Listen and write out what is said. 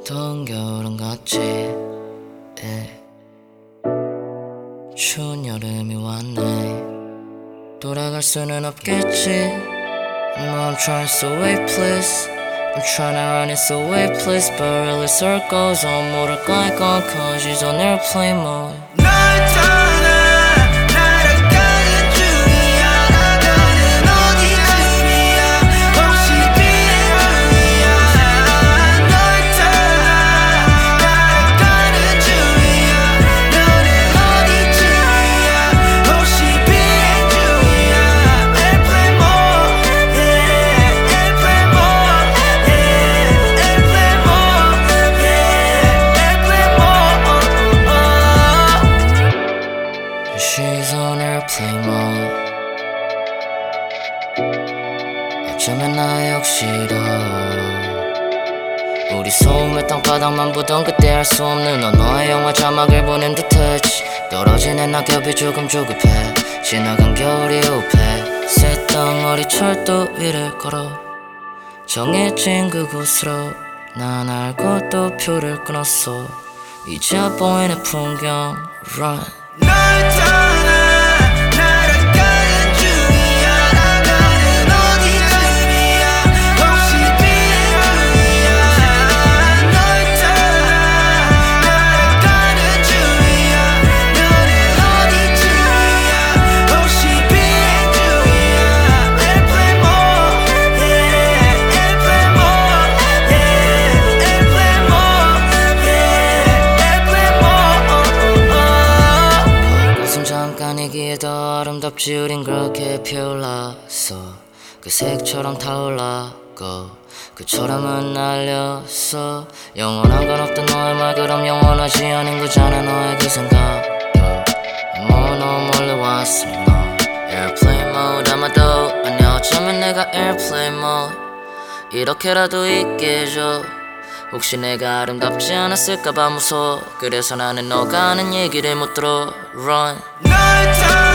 더운 겨울은 갔지 추운 여름이 왔네. 돌아갈 수는 없겠지. No, I'm trying so wait please. I'm trying to run it so wait please. But really circles on 모를까 이건 cause she's on airplane mode. She's on airplane mode. 어쩌면 나 역시도 우리 소음의 땅바닥만 보던 그때 알 수 없는 언어의 영화 자막을 보는 듯했지. 떨어지는 낙엽이 조금 조급해. 지나간 겨울이 우패. 새덩어리 철도 위를 걸어 정해진 그곳으로 난 알고 또 표를 끊었어. 이제야 보이는 풍경 Run. 널 떠나 날아가는 중이야. 나가는 어디쯤이야. 혹시 비행이야. 널 떠나 날아가는 중이야. 너는 어디쯤이야. 혹시 비행 중이야. Airplane mode, yeah. Airplane mode, yeah. Airplane mode, yeah. Airplane mode. 꽃은 잠깐이기에 더 아름답지. 우린 그렇게 피어올랐어. 그 색처럼 타올랐고 그처럼은 날렸어. 영원한 건 없던 너의 말 그럼 영원하지 않은 거잖아. 너의 그 생각 너무 멀리 왔음. 너 Airplane mode 아마도 아니야. 어쩌면 내가 Airplane mode 이렇게라도 있게 해줘. 혹시 내가 아름답지 않았을까봐 무서워. 그래서 나는 너가 하는 얘기를 못 들어 Run. 널